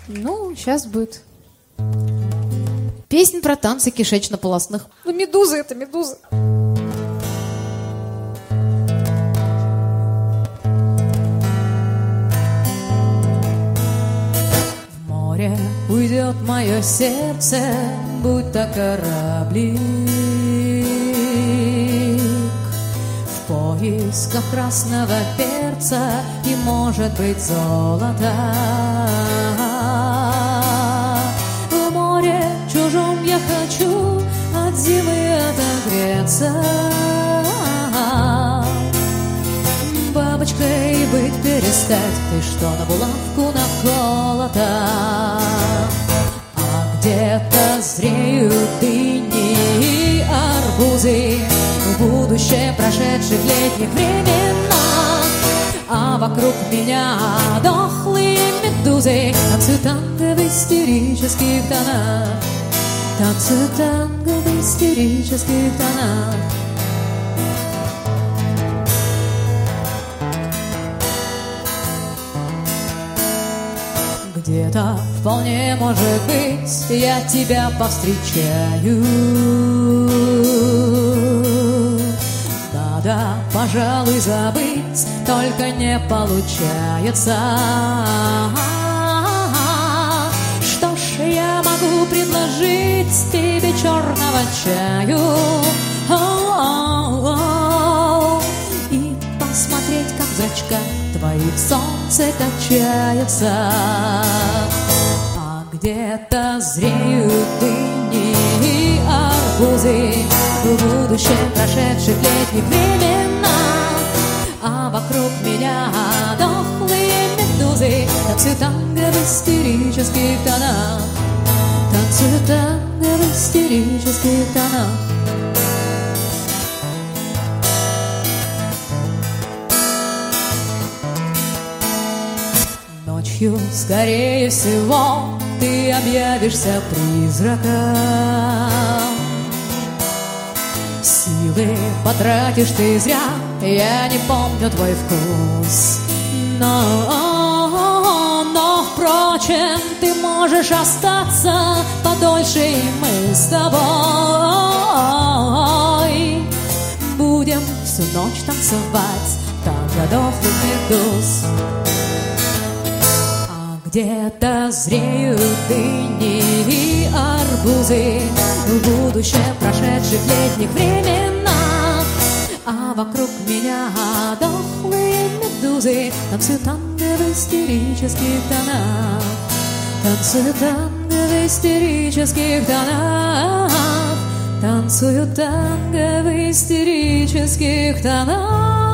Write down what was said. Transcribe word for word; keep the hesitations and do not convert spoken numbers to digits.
Ну, сейчас будет. Песня про танцы кишечно-полостных. Ну, медузы это, медузы. В море уйдет мое сердце, будь то кораблик, в поисках красного перца и, может быть, золота. В море чужом я хочу от зимы отогреться, бабочкой быть перестать. Ты что, на булавку наколота? А где-то зреют дыни и арбузы, в будущее прошедших летних временах, а вокруг меня дохлые медузы танцуют танго в истерических тонах, танцуют танго в истерических тонах. Где-то вполне может быть я тебя повстречаю. Надо, пожалуй, забыть, только не получается. Что ж, я могу предложить тебе черного чаю и посмотреть, как в зрачках твоих солнце качается. А где-то зреют дыни и арбузы, в будущем прошедших летних временах, а вокруг меня дохлые медузы танцуют танго в истерических тонах, танцуют танго в истерических тонах. Ночью, скорее всего, ты объявишься призраком. Силы потратишь ты зря, я не помню твой вкус. Но, но, впрочем, ты можешь остаться подольше, и мы с тобой будем всю ночь танцевать танго дохлых медуз. Где-то зреют дыни и арбузы, в будущем прошедших летних временах, а вокруг меня дохлые медузы танцуют танго в истерических тонах, танцуют танго в истерических тонах, танцуют танго в истерических тонах.